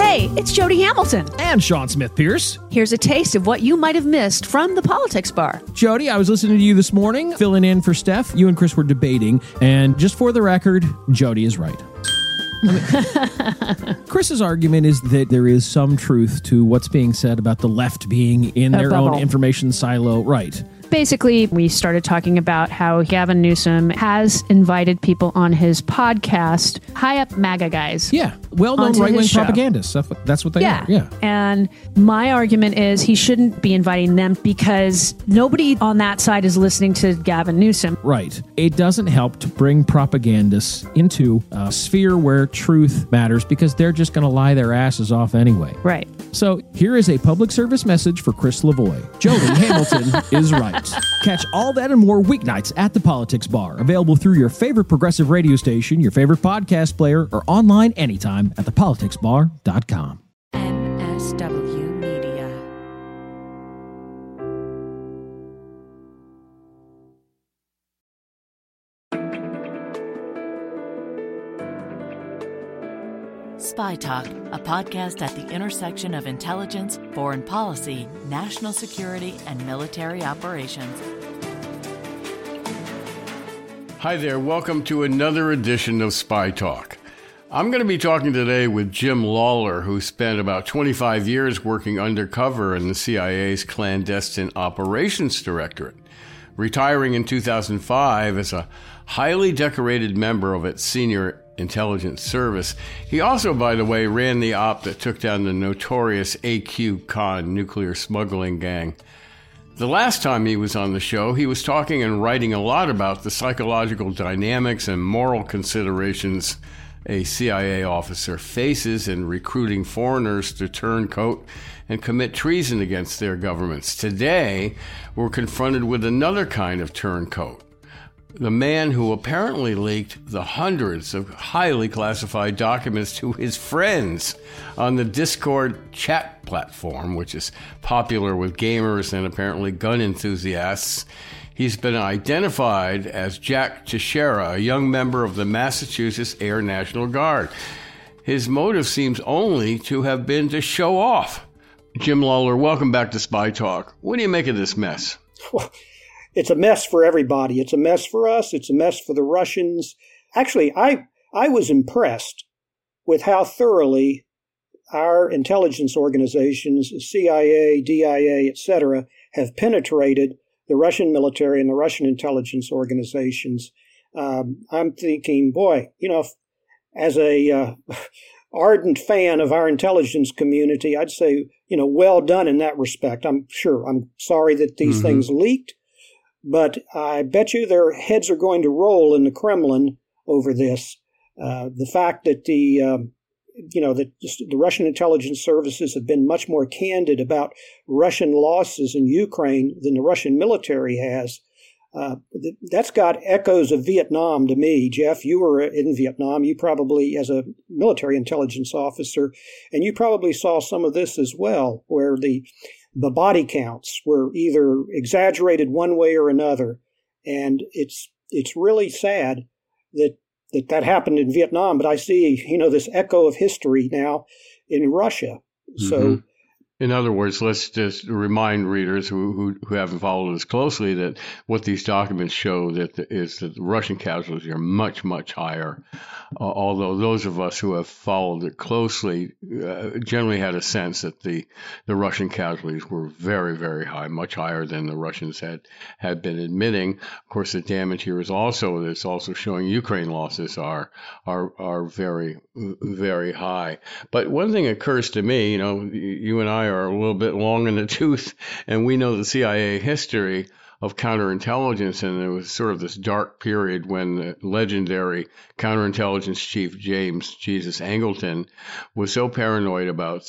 Hey, it's Jody Hamilton. And Sean Smith-Pierce. Here's a taste of what you might have missed from the Politics Bar. Jody, I was listening to you this morning, filling in for Steph. You and Chris were debating, and just for the record, Jody is right. Chris's argument is that there is some truth to what's being said about the left being in their own information silo. Right. Basically, we started talking about how Gavin Newsom has invited people on his podcast, high-up MAGA guys. Yeah, well-known right-wing propagandists. That's what they are. Yeah. And my argument is he shouldn't be inviting them because nobody on that side is listening to Gavin Newsom. Right. It doesn't help to bring propagandists into a sphere where truth matters because they're just going to lie their asses off anyway. Right. So here is a public service message for Chris Lavoie. Jody Hamilton is right. Catch all that and more weeknights at the Politics Bar. Available through your favorite progressive radio station, your favorite podcast player, or online anytime at thepoliticsbar.com. MSW Media. Spy Talk, a podcast at the intersection of intelligence, foreign policy, national security, and military operations. Hi there, welcome to another edition of Spy Talk. I'm going to be talking today with Jim Lawler, who spent about 25 years working undercover in the CIA's Clandestine Operations Directorate, retiring in 2005 as a highly decorated member of its senior intelligence service. He also, by the way, ran the op that took down the notorious AQ Khan nuclear smuggling gang. The last time he was on the show, he was talking and writing a lot about the psychological dynamics and moral considerations a CIA officer faces in recruiting foreigners to turncoat and commit treason against their governments. Today, we're confronted with another kind of turncoat. The man who apparently leaked the hundreds of highly classified documents to his friends on the Discord chat platform, which is popular with gamers and apparently gun enthusiasts. He's been identified as Jack Teixeira, a young member of the Massachusetts Air National Guard. His motive seems only to have been to show off. Jim Lawler, welcome back to Spy Talk. What do you make of this mess? Well, it's a mess for everybody. It's a mess for us. It's a mess for the Russians. Actually, I was impressed with how thoroughly our intelligence organizations, CIA, DIA, etc., have penetrated the Russian military and the Russian intelligence organizations. I'm thinking, boy, as a ardent fan of our intelligence community, I'd say, well done in that respect. I'm sorry that these things leaked. But I bet you their heads are going to roll in the Kremlin over this. The fact that the Russian intelligence services have been much more candid about Russian losses in Ukraine than the Russian military has. That's got echoes of Vietnam to me. Jeff, you were in Vietnam. You probably, as a military intelligence officer, and you probably saw some of this as well, where the body counts were either exaggerated one way or another. And it's really sad that happened in Vietnam, but I see, this echo of history now in Russia. So, in other words, let's just remind readers who haven't followed us closely that what these documents show is that the Russian casualties are much, much higher. Although those of us who have followed it closely generally had a sense that the Russian casualties were very, very high, much higher than the Russians had been admitting. Of course, the damage here is also showing Ukraine losses are very, very high. But one thing occurs to me, you and I are a little bit long in the tooth, and we know the CIA history of counterintelligence, and there was sort of this dark period when the legendary counterintelligence chief James Jesus Angleton was so paranoid about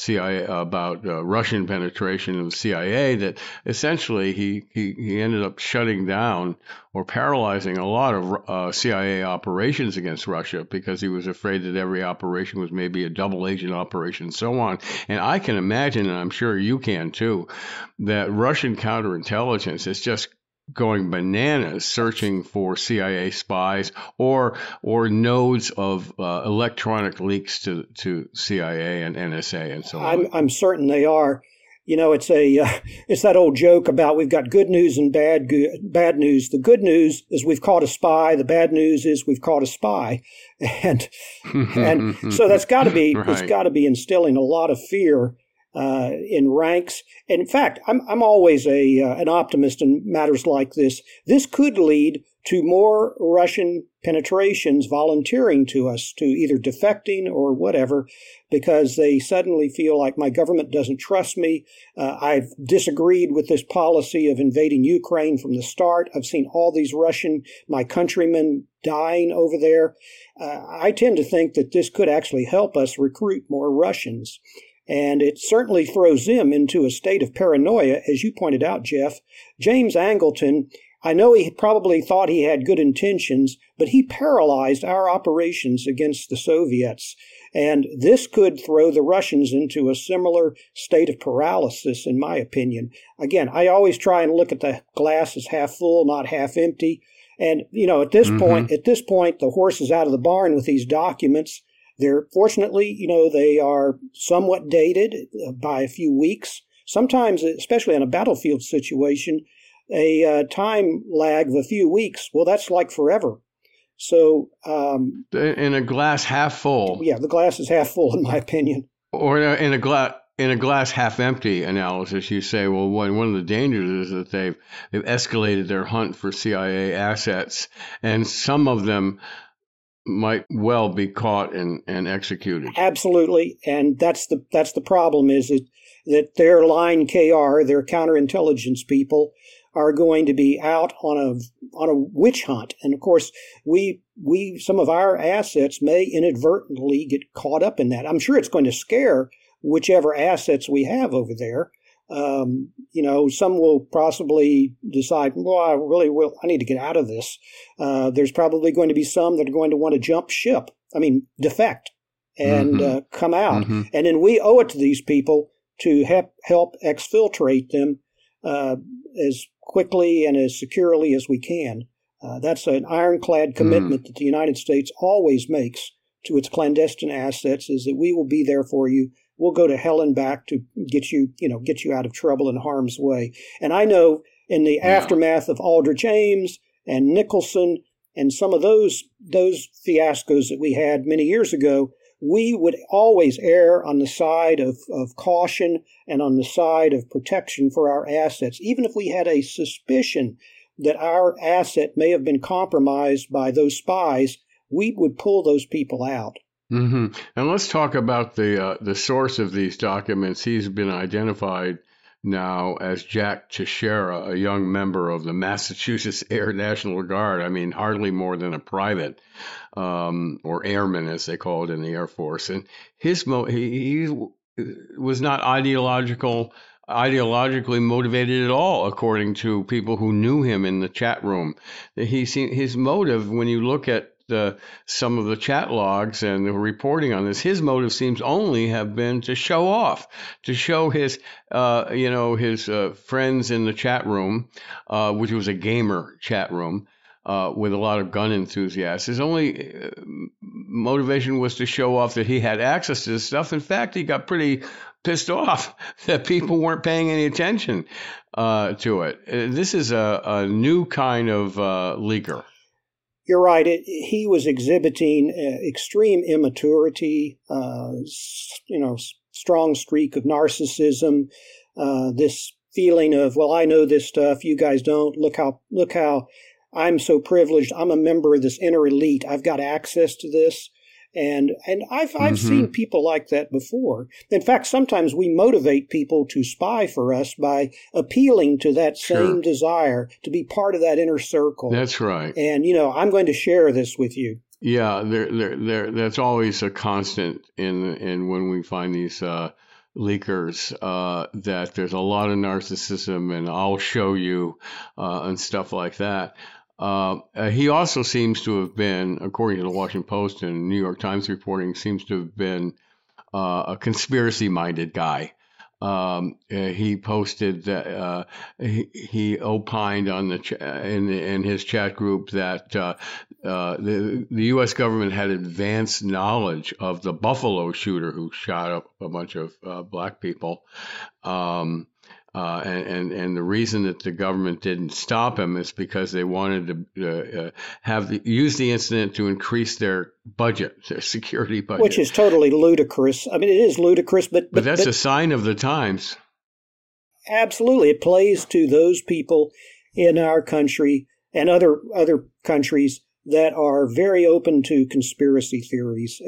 Russian penetration of the CIA that essentially he ended up shutting down or paralyzing a lot of CIA operations against Russia because he was afraid that every operation was maybe a double agent operation and so on. And I can imagine, and I'm sure you can too, that Russian counterintelligence is just going bananas searching for CIA spies or nodes of electronic leaks to CIA and NSA and so on. I'm certain they are. You know, it's that old joke about we've got good news and bad news. The good news is we've caught a spy. The bad news is we've caught a spy, and so that's got to be It's got to be instilling a lot of fear in ranks. And in fact, I'm always an optimist in matters like this. This could lead to more Russian penetrations volunteering to us, to either defecting or whatever, because they suddenly feel like my government doesn't trust me. I've disagreed with this policy of invading Ukraine from the start. I've seen all these my countrymen dying over there. I tend to think that this could actually help us recruit more Russians. And it certainly throws them into a state of paranoia, as you pointed out, Jeff. James Angleton, I know he probably thought he had good intentions, but he paralyzed our operations against the Soviets. And this could throw the Russians into a similar state of paralysis, in my opinion. Again, I always try and look at the glass as half full, not half empty. And, you know, at this point, the horse is out of the barn with these documents. They're fortunately, you know, they are somewhat dated by a few weeks. Sometimes, especially in a battlefield situation, a time lag of a few weeks, well, that's like forever. So, in a glass half full. Yeah, the glass is half full, in my opinion. Or in a glass half empty analysis, you say, well, one of the dangers is that they've escalated their hunt for CIA assets, and some of them might well be caught and executed. Absolutely, and that's the problem, is that their line KR, their counterintelligence people, are going to be out on a witch hunt. And of course, we some of our assets may inadvertently get caught up in that. I'm sure it's going to scare whichever assets we have over there. You know, some will possibly decide, well, I need to get out of this. There's probably going to be some that are going to want to defect and come out. Mm-hmm. And then we owe it to these people to help exfiltrate them as quickly and as securely as we can. That's an ironclad commitment that the United States always makes to its clandestine assets, is that we will be there for you. We'll go to hell and back to get you out of trouble and harm's way. And I know in the aftermath of Aldrich Ames and Nicholson and some of those fiascos that we had many years ago, we would always err on the side of caution and on the side of protection for our assets. Even if we had a suspicion that our asset may have been compromised by those spies, we would pull those people out. Mm-hmm. And let's talk about the source of these documents. He's been identified now as Jack Teixeira, a young member of the Massachusetts Air National Guard. I mean, hardly more than a private, or airman, as they call it in the Air Force. And he was not ideologically motivated at all, according to people who knew him in the chat room. His motive, when you look at some of the chat logs and the reporting on this, his motive seems only have been to show off, to show his friends in the chat room, which was a gamer chat room with a lot of gun enthusiasts. His only motivation was to show off that he had access to this stuff. In fact, he got pretty pissed off that people weren't paying any attention to it. This is a new kind of leaker. You're right. He was exhibiting extreme immaturity, strong streak of narcissism, this feeling of, well, I know this stuff, you guys don't. Look how I'm so privileged. I'm a member of this inner elite. I've got access to this. And I've seen people like that before. In fact, sometimes we motivate people to spy for us by appealing to that same desire to be part of that inner circle. That's right. And, I'm going to share this with you. Yeah, that's always a constant in when we find these leakers, that there's a lot of narcissism and I'll show you and stuff like that. He also seems to have been, according to the Washington Post and New York Times reporting, seems to have been a conspiracy-minded guy. he posted that he opined on in his chat group that the U.S. government had advanced knowledge of the Buffalo shooter who shot up a bunch of black people. And the reason that the government didn't stop him is because they wanted to use the incident to increase their budget, their security budget, which is totally ludicrous. I mean, it is ludicrous, but that's a sign of the times. Absolutely, it plays to those people in our country and other countries that are very open to conspiracy theories.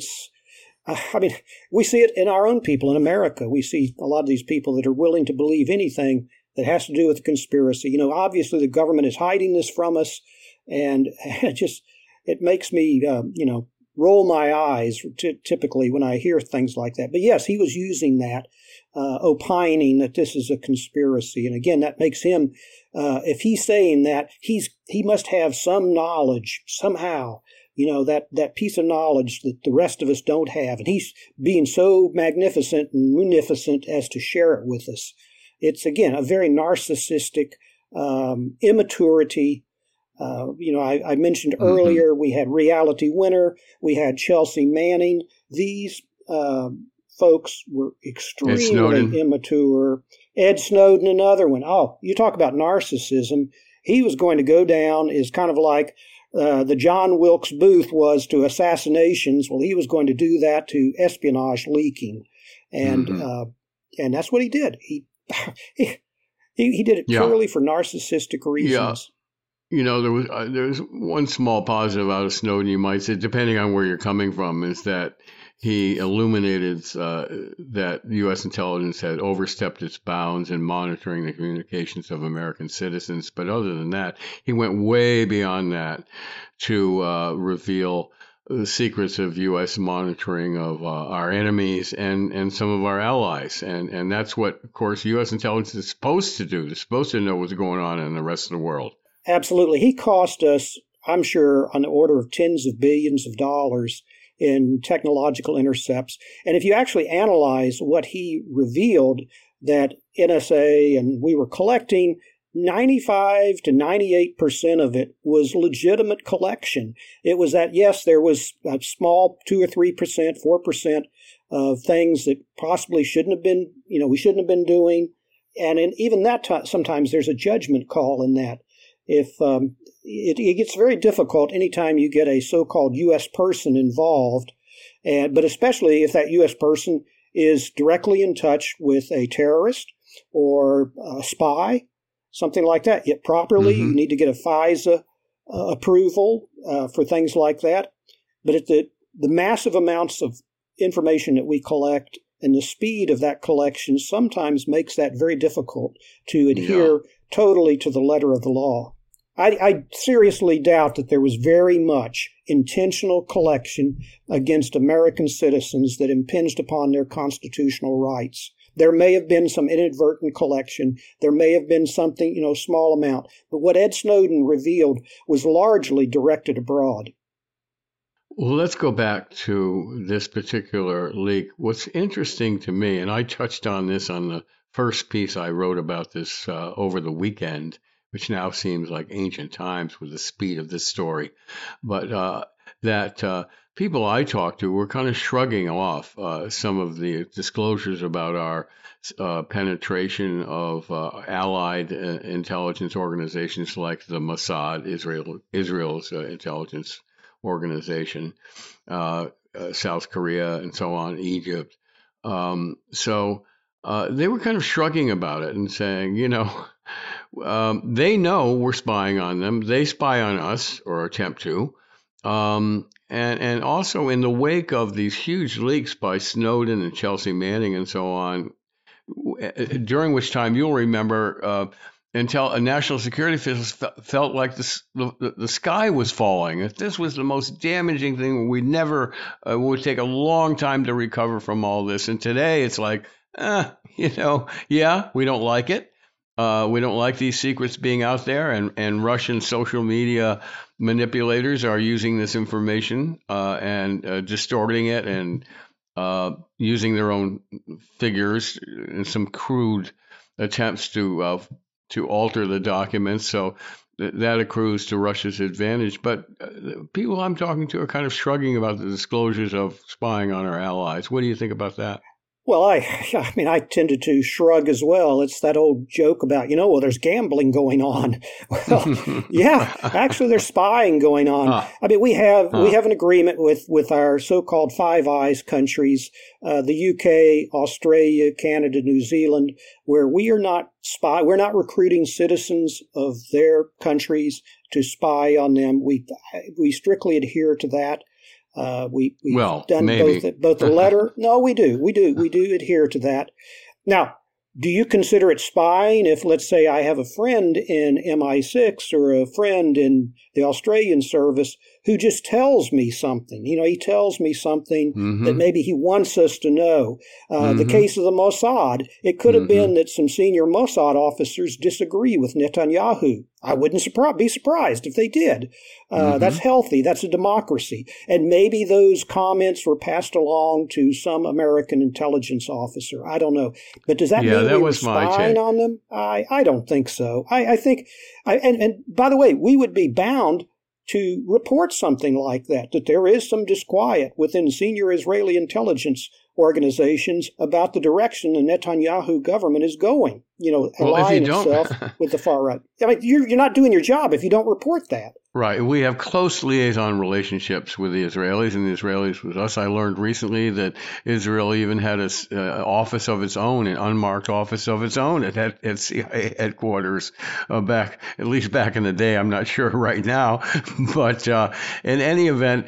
I mean, we see it in our own people in America. We see a lot of these people that are willing to believe anything that has to do with conspiracy. Obviously the government is hiding this from us, and it makes me, roll my eyes typically when I hear things like that. But yes, he was using that, opining that this is a conspiracy. And again, that makes him, if he's saying that, he must have some knowledge somehow, that piece of knowledge that the rest of us don't have. And he's being so magnificent and munificent as to share it with us. It's, again, a very narcissistic immaturity. I mentioned earlier we had Reality Winner, we had Chelsea Manning. These folks were extremely immature. Ed Snowden, another one. Oh, you talk about narcissism. He was going to go down as kind of like the John Wilkes Booth was to assassinations. Well, he was going to do that to espionage leaking, and that's what he did. He did it purely for narcissistic reasons. Yeah. There's one small positive out of Snowden, you might say, depending on where you're coming from, is that he illuminated that U.S. intelligence had overstepped its bounds in monitoring the communications of American citizens. But other than that, he went way beyond that to reveal the secrets of U.S. monitoring of our enemies and some of our allies. And that's what, of course, U.S. intelligence is supposed to do. They're supposed to know what's going on in the rest of the world. Absolutely. He cost us, I'm sure, on the order of tens of billions of dollars in technological intercepts. And if you actually analyze what he revealed, that NSA and we were collecting, 95 to 98% of it was legitimate collection. It was that, yes, there was a small 2 or 3%, 4% of things that possibly shouldn't have been, we shouldn't have been doing. And in even that time, sometimes there's a judgment call in that. If it gets very difficult anytime you get a so-called U.S. person involved, but especially if that U.S. person is directly in touch with a terrorist or a spy, something like that. Yet properly, you need to get a FISA approval for things like that. But at the massive amounts of information that we collect and the speed of that collection sometimes makes that very difficult to adhere totally to the letter of the law. I seriously doubt that there was very much intentional collection against American citizens that impinged upon their constitutional rights. There may have been some inadvertent collection. There may have been something, small amount. But what Ed Snowden revealed was largely directed abroad. Well, let's go back to this particular leak. What's interesting to me, and I touched on this on the first piece I wrote about this over the weekend, which now seems like ancient times with the speed of this story, but that people I talked to were kind of shrugging off some of the disclosures about our penetration of allied intelligence organizations like the Mossad, Israel's intelligence organization, South Korea, and so on, Egypt. So they were kind of shrugging about it and saying, they know we're spying on them. They spy on us, or attempt to. And also in the wake of these huge leaks by Snowden and Chelsea Manning and so on, during which time you'll remember national security officials felt like the sky was falling. If this was the most damaging thing, we never would take a long time to recover from all this. And today it's like, we don't like it. We don't like these secrets being out there, and Russian social media manipulators are using this information and distorting it and using their own figures and some crude attempts to alter the documents. So that accrues to Russia's advantage. But people I'm talking to are kind of shrugging about the disclosures of spying on our allies. What do you think about that? Well, I mean, I tended to shrug as well. It's that old joke about, well, there's gambling going on. Well, yeah, actually, there's spying going on. I mean, we have an agreement with our so-called Five Eyes countries, the UK, Australia, Canada, New Zealand, where we are not we're not recruiting citizens of their countries to spy on them. We strictly adhere to that. We've done both the letter. No, we do adhere to that. Now, do you consider it spying if, let's say, I have a friend in MI6 or a friend in the Australian service who just tells me something? He tells me something that maybe he wants us to know. The case of the Mossad, it could have been that some senior Mossad officers disagree with Netanyahu. I wouldn't be surprised if they did. That's healthy. That's a democracy. And maybe those comments were passed along to some American intelligence officer. I don't know. But does that mean we were spying on them? I don't think so. I think, and by the way, we would be bound to report something like that there is some disquiet within senior Israeli intelligence organizations about the direction the Netanyahu government is going, aligning itself with the far right. I mean, you're not doing your job if you don't report that. Right. We have close liaison relationships with the Israelis and the Israelis with us. I learned recently that Israel even had an office of its own, an unmarked office of its own at CIA headquarters back in the day. I'm not sure right now. But in any event,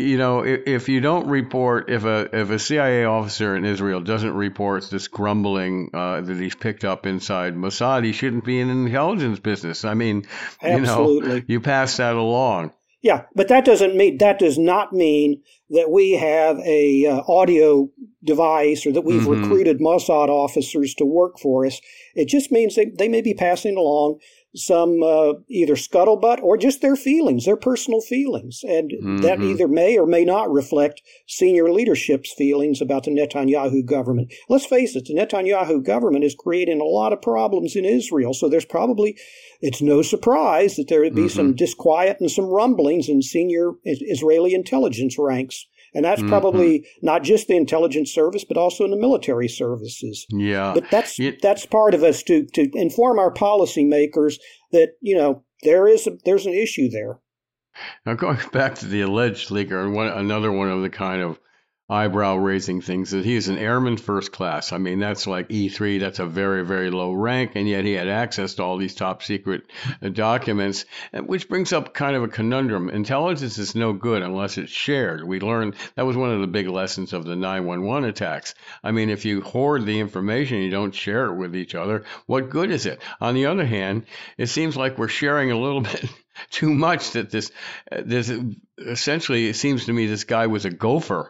if you don't report, if a CIA officer in Israel doesn't report this grumbling that he's picked up inside Mossad, he shouldn't be in the intelligence business. I mean, absolutely, you pass that along. Yeah, but that does not mean that we have a audio device or that we've recruited Mossad officers to work for us. It just means they may be passing along some either scuttlebutt or just their feelings, their personal feelings. And that either may or may not reflect senior leadership's feelings about the Netanyahu government. Let's face it, the Netanyahu government is creating a lot of problems in Israel. So it's no surprise that there would be some disquiet and some rumblings in senior Israeli intelligence ranks. And that's probably not just the intelligence service, but also in the military services. Yeah. But that's part of us to inform our policymakers that, there's an issue there. Now, going back to the alleged leaker, another one of the kind of eyebrow-raising things that he's an airman first class. I mean, that's like E3. That's a very, very low rank, and yet he had access to all these top-secret documents, which brings up kind of a conundrum. Intelligence is no good unless it's shared. We learned that was one of the big lessons of the 9/11 attacks. I mean, if you hoard the information, you don't share it with each other, what good is it? On the other hand, it seems like we're sharing a little bit too much, that this essentially, it seems to me this guy was a gopher,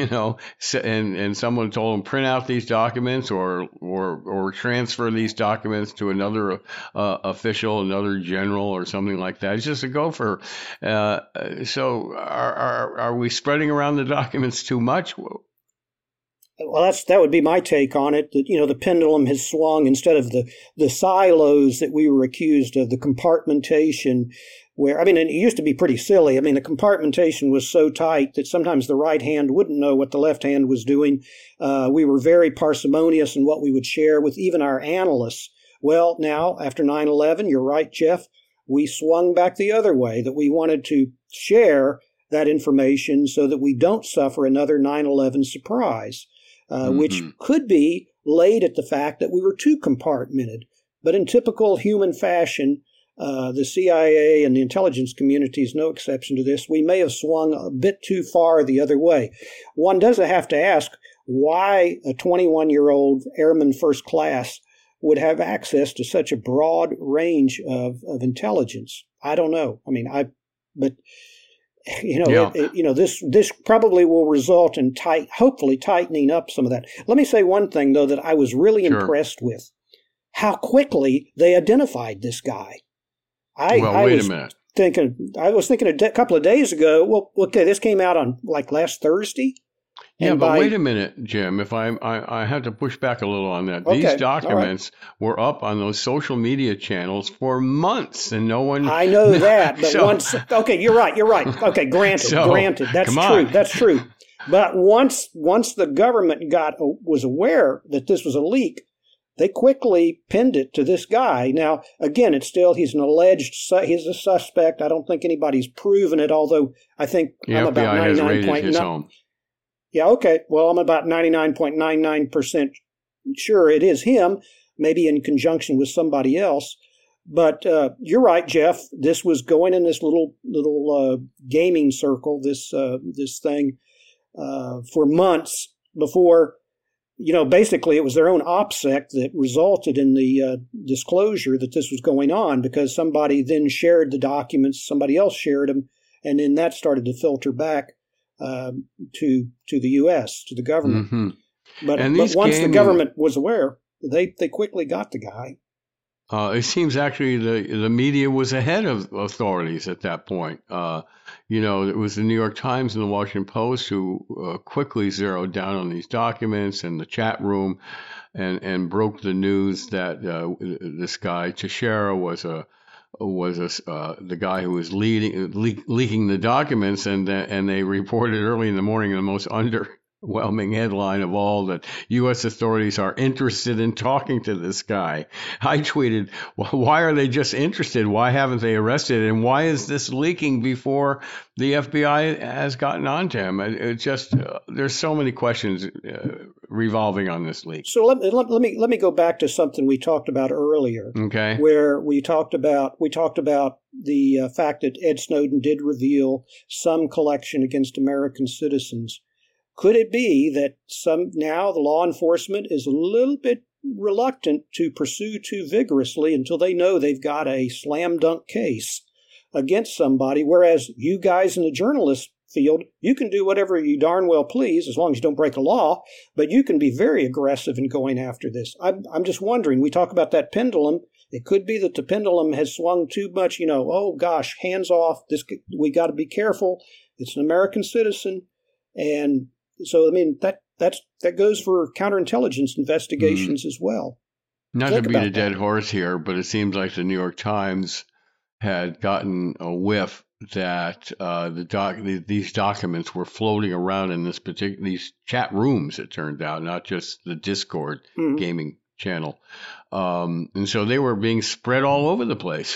and someone told him print out these documents or transfer these documents to another official, another general or something like that. He's just a gopher. So are we spreading around the documents too much? Well, that would be my take on it. That the pendulum has swung instead of the silos that we were accused of, the compartmentation. It used to be pretty silly. I mean, the compartmentation was so tight that sometimes the right hand wouldn't know what the left hand was doing. We were very parsimonious in what we would share with even our analysts. Well, now after 9/11, you're right, Jeff. We swung back the other way. That we wanted to share that information so that we don't suffer another 9/11 surprise. Which could be laid at the fact that we were too compartmented. But in typical human fashion, the CIA and the intelligence community is no exception to this. We may have swung a bit too far the other way. One doesn't have to ask why a 21-year-old airman first class would have access to such a broad range of intelligence. I don't know. This probably will result in hopefully tightening up some of that. Let me say one thing, though, that I was really impressed with. How quickly they identified this guy. Wait a minute. I was thinking a couple of days ago, well, okay, this came out on like last Thursday. Yeah, but wait a minute, Jim. If I have to push back a little on that. Okay, These documents were up on those social media channels for months, and no one. I know that, but okay, you're right. Okay, granted, that's true. But once the government was aware that this was a leak, they quickly pinned it to this guy. Now, again, he's he's a suspect. I don't think anybody's proven it, although I think I'm about 99.9%. Yeah, okay. Well, I'm about 99.99% sure it is him, maybe in conjunction with somebody else. But you're right, Jeff. This was going in this little gaming circle, this thing, for months before. Basically, it was their own OPSEC that resulted in the disclosure that this was going on, because somebody then shared the documents, somebody else shared them, and then that started to filter back to the U.S., to the government. Mm-hmm. But once the government was aware, they quickly got the guy. It seems actually the media was ahead of authorities at that point. It was the New York Times and the Washington Post who quickly zeroed down on these documents in the chat room and broke the news that this guy Teixeira was the guy who was leaking the documents, and they reported early in the morning in the most underwhelming headline of all that U.S. authorities are interested in talking to this guy. I tweeted, well, why are they just interested? Why haven't they arrested? And why is this leaking before the FBI has gotten onto him? It's just there's so many questions revolving on this leak. So let me go back to something we talked about earlier. Okay. Where we talked about the fact that Ed Snowden did reveal some collection against American citizens. Could it be that now the law enforcement is a little bit reluctant to pursue too vigorously until they know they've got a slam dunk case against somebody, whereas you guys in the journalist field, you can do whatever you darn well please as long as you don't break a law, but you can be very aggressive in going after this. I'm just wondering, we talk about that pendulum. It could be that the pendulum has swung too much, oh gosh, hands off, we got to be careful. It's an American citizen. And so, that goes for counterintelligence investigations as well. Not to beat a dead horse here, but it seems like the New York Times had gotten a whiff that these documents were floating around in these chat rooms. It turned out, not just the Discord gaming channel, and so they were being spread all over the place,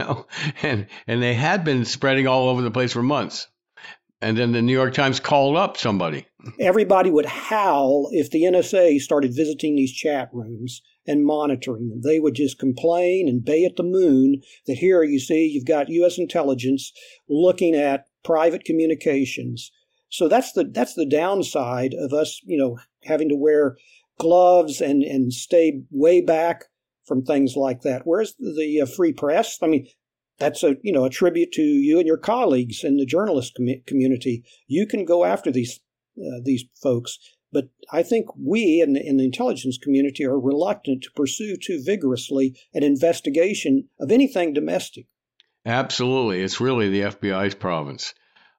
and they had been spreading all over the place for months. And then the New York Times called up somebody. Everybody would howl if the NSA started visiting these chat rooms and monitoring them. They would just complain and bay at the moon that here, you see, you've got U.S. intelligence looking at private communications. So that's the downside of us, having to wear gloves and stay way back from things like that. Whereas the free press, that's a tribute to you and your colleagues in the journalist community. You can go after these folks, but I think we in the intelligence community are reluctant to pursue too vigorously an investigation of anything domestic. Absolutely, it's really the FBI's province,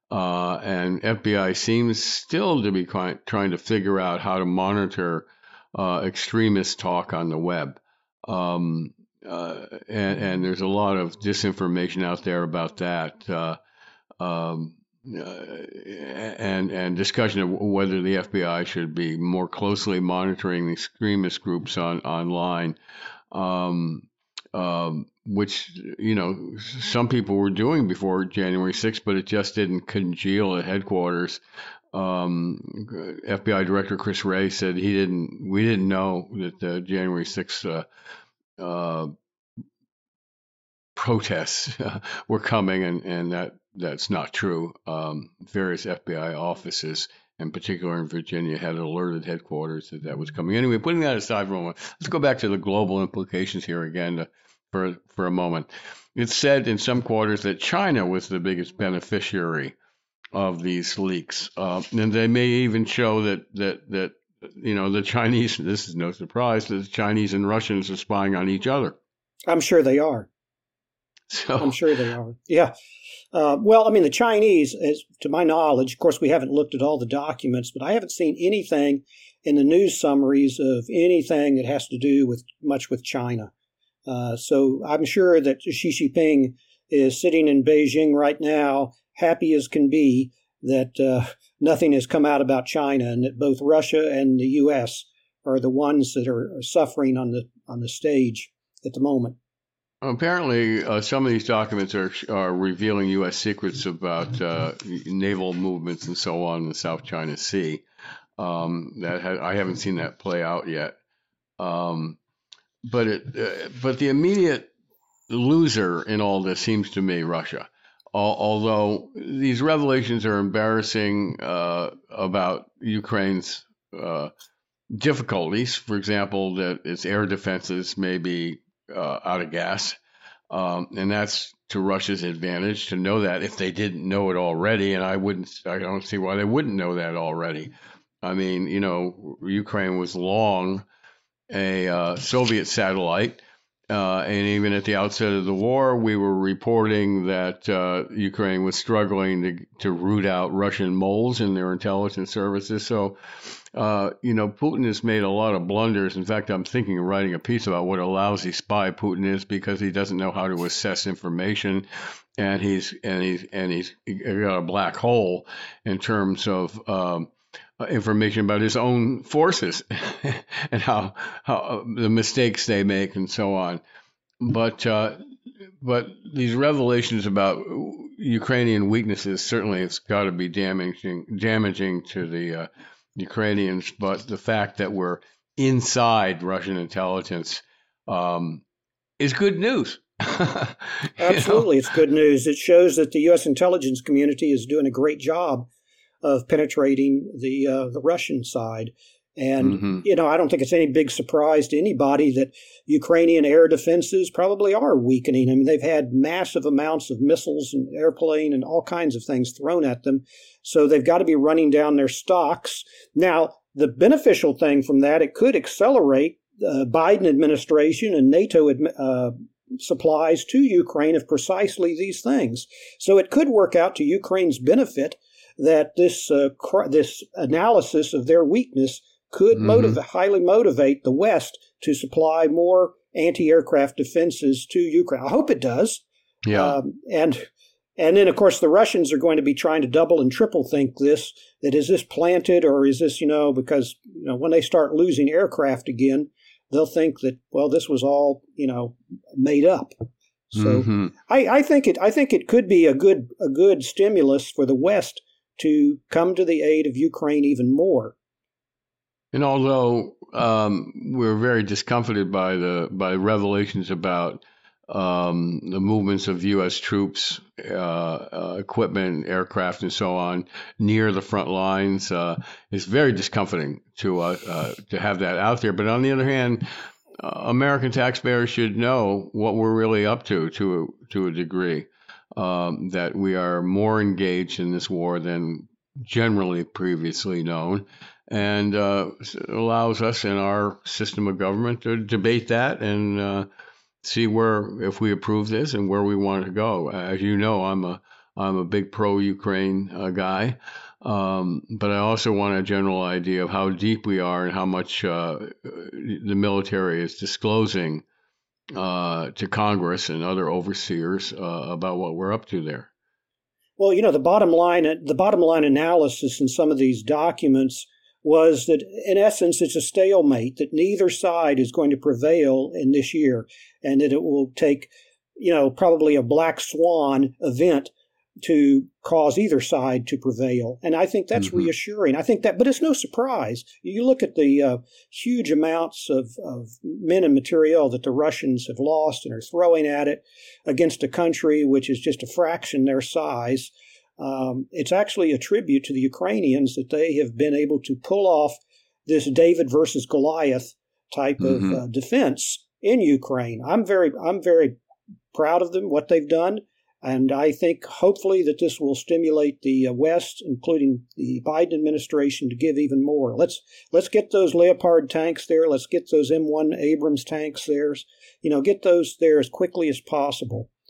and FBI seems still to be trying to figure out how to monitor extremist talk on the web. And there's a lot of disinformation out there about that, and discussion of whether the FBI should be more closely monitoring extremist groups online, which some people were doing before January 6th, but it just didn't congeal at headquarters. FBI Director Chris Wray said we didn't know that the January 6th protests were coming, and that's not true. Various FBI offices, in particular in Virginia, had alerted headquarters that was coming. Anyway, putting that aside for a moment, let's go back to the global implications here again for a moment. It's said in some quarters that China was the biggest beneficiary of these leaks, and they may even show that the Chinese. This is no surprise that the Chinese and Russians are spying on each other. I'm sure they are. I'm sure they are. Yeah. Well, I mean, the Chinese, to my knowledge, of course, we haven't looked at all the documents, but I haven't seen anything in the news summaries of anything that has to do with China. So I'm sure that Xi Jinping is sitting in Beijing right now, happy as can be that nothing has come out about China, and that both Russia and the U.S. are the ones that are suffering on the stage at the moment. Apparently, some of these documents are revealing U.S. secrets about naval movements and so on in the South China Sea. I haven't seen that play out yet. But the immediate loser in all this seems to me Russia. Although these revelations are embarrassing about Ukraine's difficulties, for example, that its air defenses may be out of gas, and that's to Russia's advantage to know that if they didn't know it already, and I don't see why they wouldn't know that already. I mean, Ukraine was long a Soviet satellite. And even at the outset of the war, we were reporting that Ukraine was struggling to root out Russian moles in their intelligence services. So, Putin has made a lot of blunders. In fact, I'm thinking of writing a piece about what a lousy spy Putin is, because he doesn't know how to assess information, and he's got a black hole in terms of information about his own forces and how the mistakes they make and so on. But these revelations about Ukrainian weaknesses certainly has got to be damaging to the Ukrainians. But the fact that we're inside Russian intelligence is good news. Absolutely, It's good news. It shows that the U.S. intelligence community is doing a great job of penetrating the Russian side. And, I don't think it's any big surprise to anybody that Ukrainian air defenses probably are weakening. I mean, they've had massive amounts of missiles and airplane and all kinds of things thrown at them. So they've got to be running down their stocks. Now, the beneficial thing from that, it could accelerate the Biden administration and NATO supplies to Ukraine of precisely these things. So it could work out to Ukraine's benefit that this analysis of their weakness could highly motivate the West to supply more anti-aircraft defenses to Ukraine. I hope it does. Yeah. And then, of course, the Russians are going to be trying to double and triple think this, that is this planted, or is this, because, when they start losing aircraft again, they'll think that, well, this was all, made up. So I think it could be a good stimulus for the West to come to the aid of Ukraine even more. And although we're very discomfited by revelations about the movements of U.S. troops, equipment, aircraft, and so on near the front lines, it's very discomforting to have that out there. But on the other hand, American taxpayers should know what we're really up to a degree. That we are more engaged in this war than generally previously known, and allows us in our system of government to debate that and see if we approve this and where we want to go. As you know, I'm a big pro-Ukraine guy, but I also want a general idea of how deep we are and how much the military is disclosing to Congress and other overseers about what we're up to there. Well, the bottom line analysis in some of these documents was that, in essence, it's a stalemate, that neither side is going to prevail in this year, and that it will take, probably a black swan event to cause either side to prevail. And I think that's reassuring. But it's no surprise. You look at the huge amounts of men and material that the Russians have lost and are throwing at it against a country which is just a fraction their size. It's actually a tribute to the Ukrainians that they have been able to pull off this David versus Goliath type of defense in Ukraine. I'm very proud of them, what they've done. And I think hopefully that this will stimulate the West, including the Biden administration, to give even more. Let's get those Leopard tanks there. Let's get those M1 Abrams tanks there. Get those there as quickly as possible.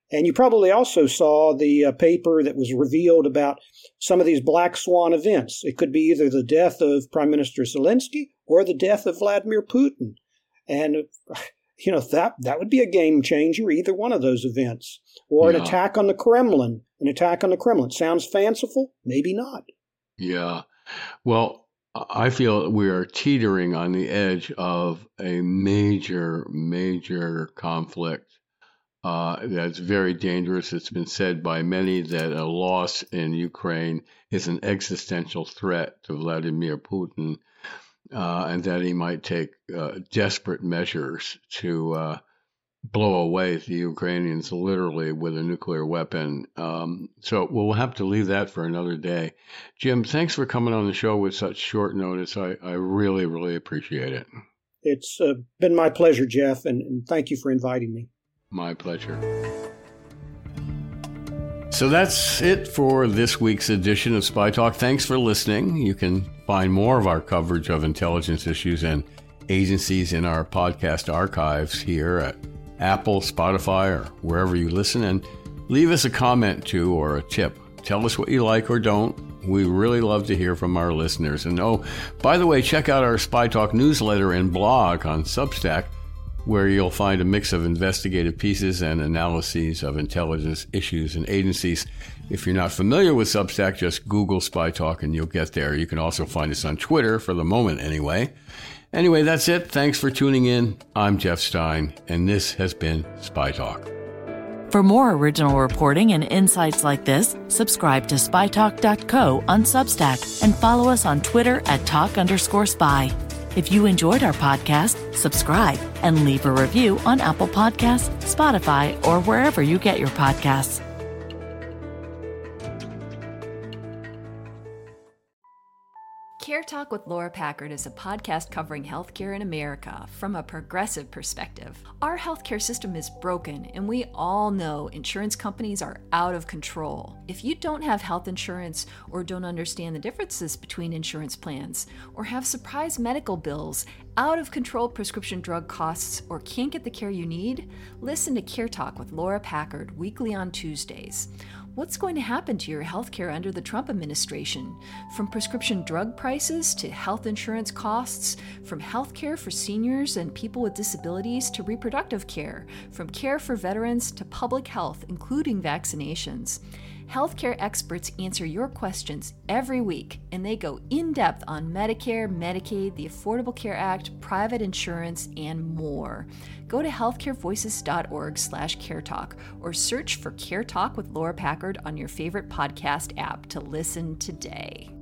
And you probably also saw the paper that was revealed about some of these black swan events. It could be either the death of Prime Minister Zelensky or the death of Vladimir Putin. And, that would be a game changer, either one of those events. Or an attack on the Kremlin. Sounds fanciful? Maybe not. Yeah. Well, I feel we are teetering on the edge of a major, major conflict. That's very dangerous. It's been said by many that a loss in Ukraine is an existential threat to Vladimir Putin, and that he might take desperate measures to blow away the Ukrainians literally with a nuclear weapon. So we'll have to leave that for another day. Jim, thanks for coming on the show with such short notice. I really, really appreciate it. It's been my pleasure, Jeff, and thank you for inviting me. My pleasure. So that's it for this week's edition of Spy Talk. Thanks for listening. You can find more of our coverage of intelligence issues and agencies in our podcast archives here at Apple, Spotify, or wherever you listen. And leave us a comment, too, or a tip. Tell us what you like or don't. We really love to hear from our listeners. And by the way, check out our Spy Talk newsletter and blog on Substack, where you'll find a mix of investigative pieces and analyses of intelligence issues and agencies. If you're not familiar with Substack, just Google Spy Talk and you'll get there. You can also find us on Twitter, for the moment anyway. Anyway, that's it. Thanks for tuning in. I'm Jeff Stein, and this has been Spy Talk. For more original reporting and insights like this, subscribe to spytalk.co on Substack and follow us on Twitter at @talk_spy. If you enjoyed our podcast, subscribe and leave a review on Apple Podcasts, Spotify, or wherever you get your podcasts. Care Talk with Laura Packard is a podcast covering healthcare in America from a progressive perspective. Our healthcare system is broken, and we all know insurance companies are out of control. If you don't have health insurance or don't understand the differences between insurance plans, or have surprise medical bills, out of control prescription drug costs, or can't get the care you need, listen to Care Talk with Laura Packard weekly on Tuesdays. What's going to happen to your healthcare under the Trump administration? From prescription drug prices to health insurance costs, from healthcare for seniors and people with disabilities to reproductive care, from care for veterans to public health, including vaccinations. Healthcare experts answer your questions every week, and they go in-depth on Medicare, Medicaid, the Affordable Care Act, private insurance, and more. Go to healthcarevoices.org/caretalk or search for Care Talk with Laura Packard on your favorite podcast app to listen today.